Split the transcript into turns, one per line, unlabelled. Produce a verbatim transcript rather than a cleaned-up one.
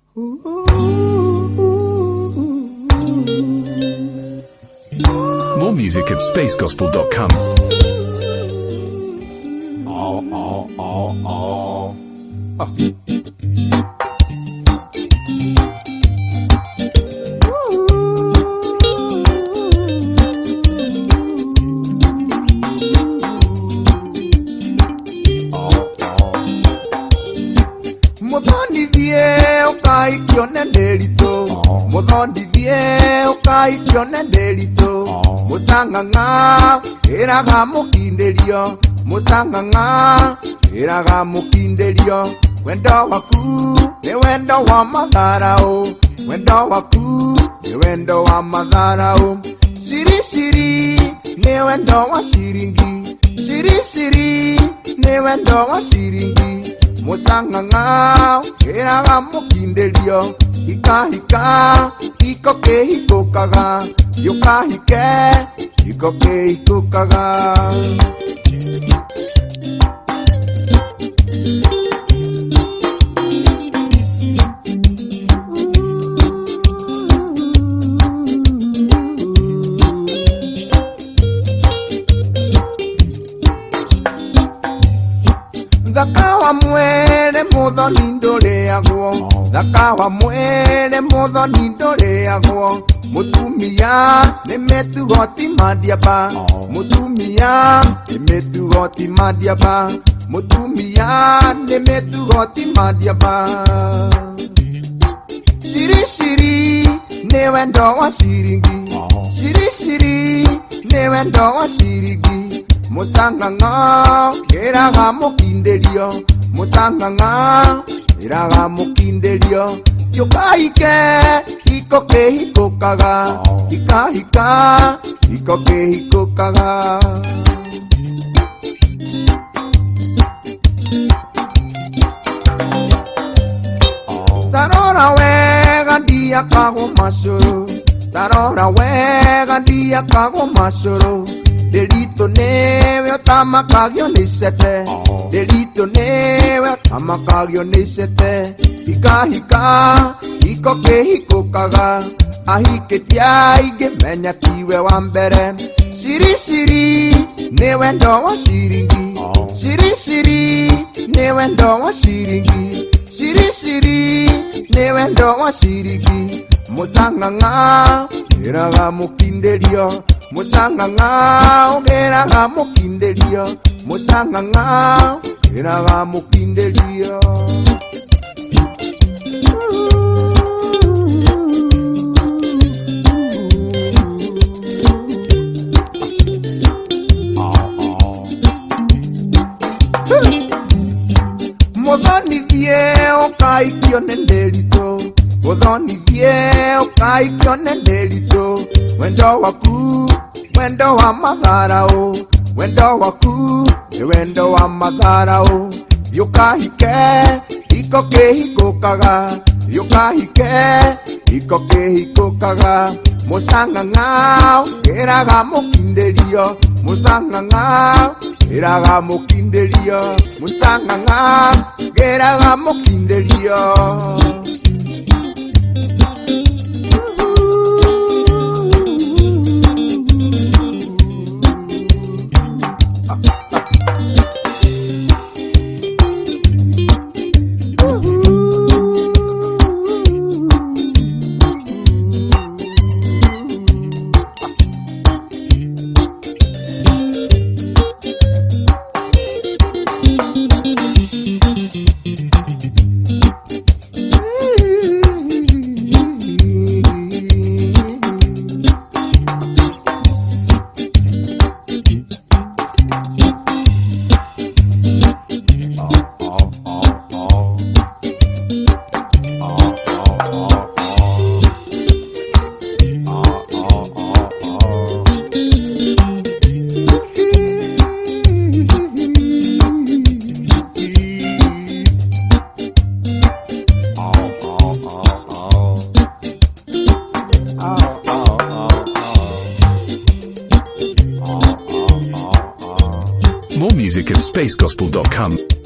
More music at space gospel dot com.
Oh, oh, oh, oh. Oh.
Muthondithie ukai kione nderito muthondithie ukai kione nderito musanganga iraga mukinderio musanganga iraga mukinderio wendo waku ni wendo wa matharao wendo waku ni wendo wa matharao siri siri ni wendo wa siringi siri siri ni wendo wa siringi musanganga iraga mukinderio hika hika hiko ke hiko kaga yuka hike hiko ke hiko kaga Thakawa mwere muthoni ndureagwo Thakawa mwere muthoni ndureagwo Mutumia ni metugo ti madiaba Mutumia ni metugo ti madiaba Mutumia ni metugo ti madiaba Siri siri ni wendo wa siringi Siri siri ni wendo wa siringi Musanganga iraga mukinderio Musanganga iraga mukinderio Yuka hike hiko ke hiko kaga Hika hika hiko ke hiko kaga Tarora wega dia kago masoro Tarora wega dia kago masoro Delito neve otamakagio nisete Delito neve otamakagio nisete Hika hika hiko ke hiko kaga Ahike tiaige menya tiwe wambere Siri siri ni wendo wa siringi Siri siri ni wendo wa siringi Siri siri ni wendo wa siringi Musanganga iraga mukinderio Musanganga iraga mukinderio Musanganga iraga mukinderio Muthondithie ukai kione nderito Muthondithie ukai kione nderito Wendo waku wendo wa matharao Wendo waku ni wendo wa matharao Yuka hike hiko ke hiko kaga Yuka hike hiko ke hiko kaga Musanganga iraga mukinderio Musanganga iraga mukinderio Musanganga iraga mukinderio
More music at space gospel dot com.